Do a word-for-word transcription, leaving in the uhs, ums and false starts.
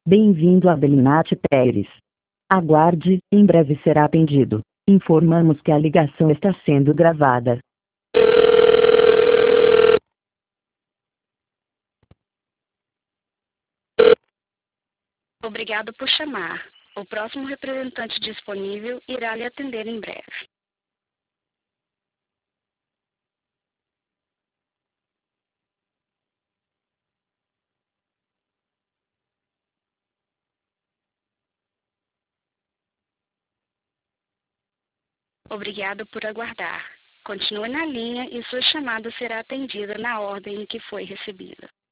Bem-vindo a Belinati Pérez. Aguarde, em breve será atendido. Informamos que a ligação está sendo gravada. Obrigado por chamar. O próximo representante disponível irá lhe atender em breve. Obrigado por aguardar. Continue na linha e sua chamada será atendida na ordem em que foi recebida.